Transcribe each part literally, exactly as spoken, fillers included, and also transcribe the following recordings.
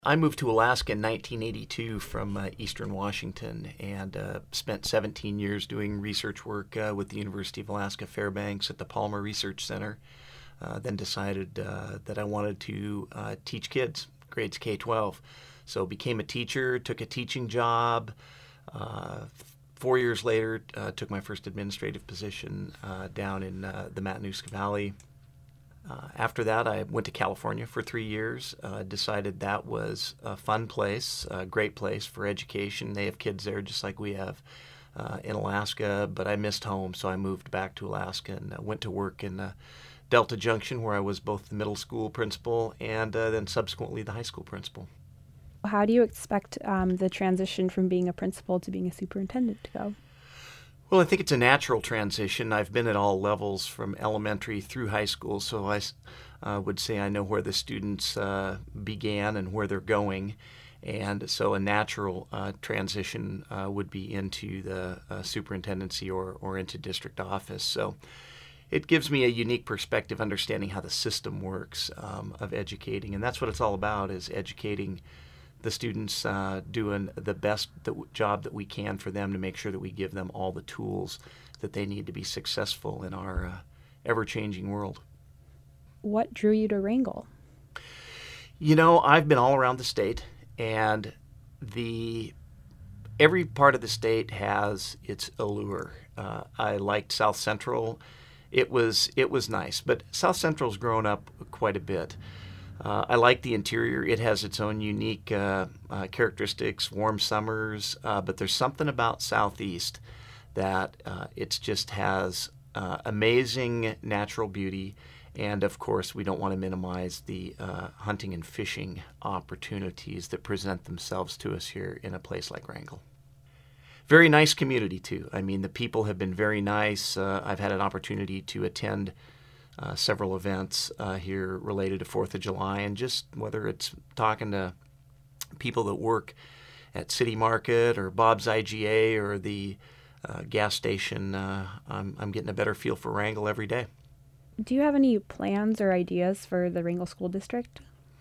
I moved to Alaska in nineteen eighty-two from uh, Eastern Washington and uh, spent seventeen years doing research work uh, with the University of Alaska Fairbanks at the Palmer Research Center. Uh, then decided uh, that I wanted to uh, teach kids, grades K twelve. So became a teacher, took a teaching job. Uh, four years later, uh, took my first administrative position uh, down in uh, the Matanuska Valley. Uh, after that, I went to California for three years, uh, decided that was a fun place, a great place for education. They have kids there just like we have uh, in Alaska, but I missed home, so I moved back to Alaska and uh, went to work in uh, Delta Junction, where I was both the middle school principal and uh, then subsequently the high school principal. How do you expect um, the transition from being a principal to being a superintendent to go? Well, I think it's a natural transition. I've been at all levels from elementary through high school, so I uh, would say I know where the students uh, began and where they're going. And so a natural uh, transition uh, would be into the uh, superintendency or, or into district office. So it gives me a unique perspective understanding how the system works um, of educating. And that's what it's all about, is educating the students, uh, doing the best that w- job that we can for them to make sure that we give them all the tools that they need to be successful in our uh, ever-changing world. What drew you to Wrangell? You know, I've been all around the state, and the every part of the state has its allure. Uh, I liked South Central. It was it was nice, but South Central's grown up quite a bit. Uh, I like the interior. It has its own unique uh, uh, characteristics, warm summers, uh, but there's something about Southeast that uh, it just has uh, amazing natural beauty, and of course we don't want to minimize the uh, hunting and fishing opportunities that present themselves to us here in a place like Wrangell. Very nice community too. I mean, the people have been very nice. Uh, I've had an opportunity to attend Uh, several events uh, here related to fourth of July, and just whether it's talking to people that work at City Market or Bob's I G A or the uh, gas station, uh, I'm, I'm getting a better feel for Wrangell every day. Do you have any plans or ideas for the Wrangell School District?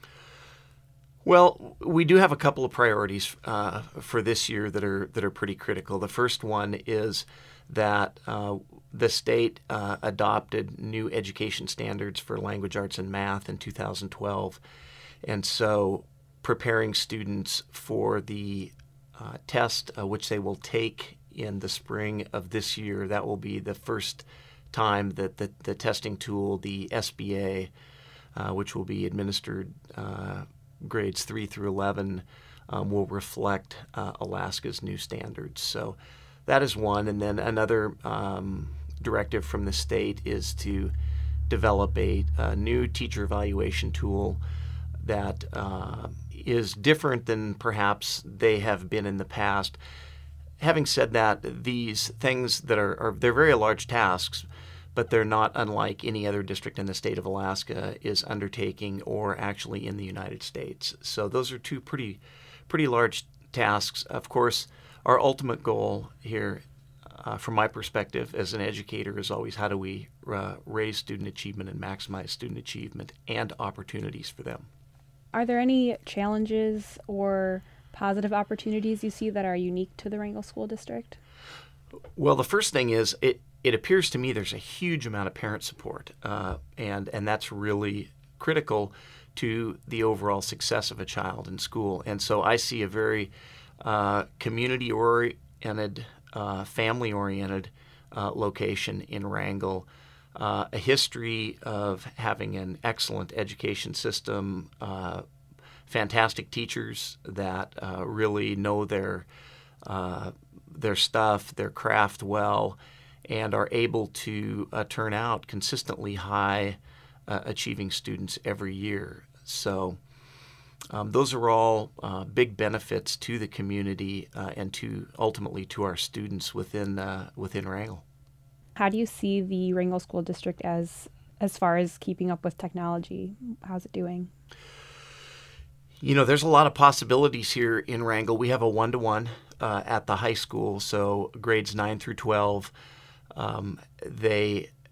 Well, we do have a couple of priorities uh, for this year that are that are pretty critical. The first one is that uh, the state uh, adopted new education standards for language arts and math in two thousand twelve, and so preparing students for the uh, test, uh, which they will take in the spring of this year. That will be the first time that the, the testing tool, the S B A, uh, which will be administered uh, grades three through eleven, um, will reflect uh, Alaska's new standards. So that is one. And then another um, directive from the state is to develop a, a new teacher evaluation tool that uh, is different than perhaps they have been in the past. Having said that, these things that are, are they're very large tasks, but they're not unlike any other district in the state of Alaska is undertaking or actually in the United States. So those are two pretty pretty large tasks. Of course, our ultimate goal here, uh, from my perspective as an educator, is always how do we uh, raise student achievement and maximize student achievement and opportunities for them. Are there any challenges or positive opportunities you see that are unique to the Wrangell School District? Well, the first thing is it It appears to me there's a huge amount of parent support, uh, and, and that's really critical to the overall success of a child in school. And so I see a very uh, community-oriented, uh, family-oriented uh, location in Wrangell, uh, a history of having an excellent education system, uh, fantastic teachers that uh, really know their uh, their stuff, their craft well, and are able to uh, turn out consistently high uh, achieving students every year. So um, those are all uh, big benefits to the community uh, and to ultimately to our students within uh, within Wrangell. How do you see the Wrangell School District as as far as keeping up with technology? How's it doing? You know, there's a lot of possibilities here in Wrangell. We have a one-to-one uh, at the high school, so grades nine through twelve. Um, they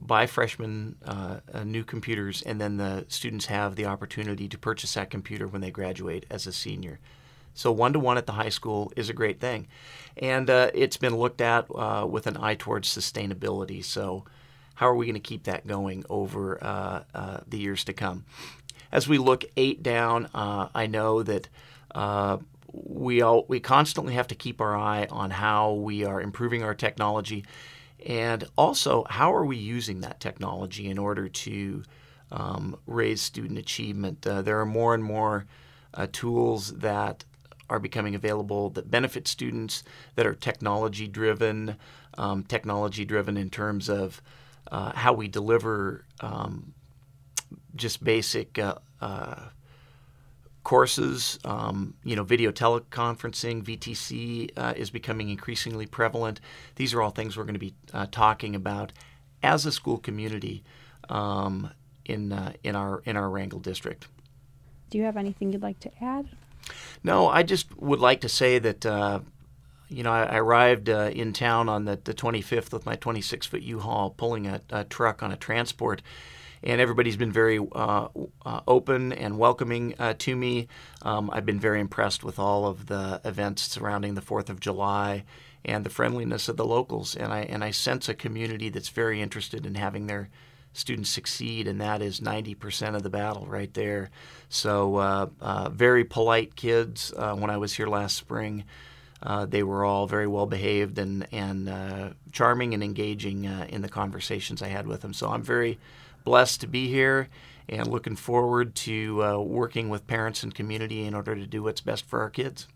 buy freshmen uh, uh, new computers, and then the students have the opportunity to purchase that computer when they graduate as a senior. So one-to-one at the high school is a great thing. And uh, it's been looked at uh, with an eye towards sustainability. So how are we going to keep that going over uh, uh, the years to come? As we look eight down, uh, I know that uh, we all, we constantly have to keep our eye on how we are improving our technology, and also how are we using that technology in order to um, raise student achievement. Uh, there are more and more uh, tools that are becoming available that benefit students, that are technology driven, um, technology driven in terms of uh, how we deliver um, just basic uh, uh, courses. Um, you know, video teleconferencing, V T C uh, is becoming increasingly prevalent. These are all things we're going to be uh, talking about as a school community um, in uh, in our in our Wrangell district. Do you have anything you'd like to add? No, I just would like to say that, uh, you know, I, I arrived uh, in town on the, the twenty-fifth with my twenty-six foot U-Haul pulling a, a truck on a transport, and everybody's been very uh, uh, open and welcoming uh, to me. Um, I've been very impressed with all of the events surrounding the fourth of July and the friendliness of the locals, and I and I sense a community that's very interested in having their students succeed, and that is ninety percent of the battle right there. So uh, uh, very polite kids. Uh, when I was here last spring, uh, they were all very well behaved and, and uh, charming and engaging uh, in the conversations I had with them. So I'm very blessed to be here and looking forward to uh, working with parents and community in order to do what's best for our kids.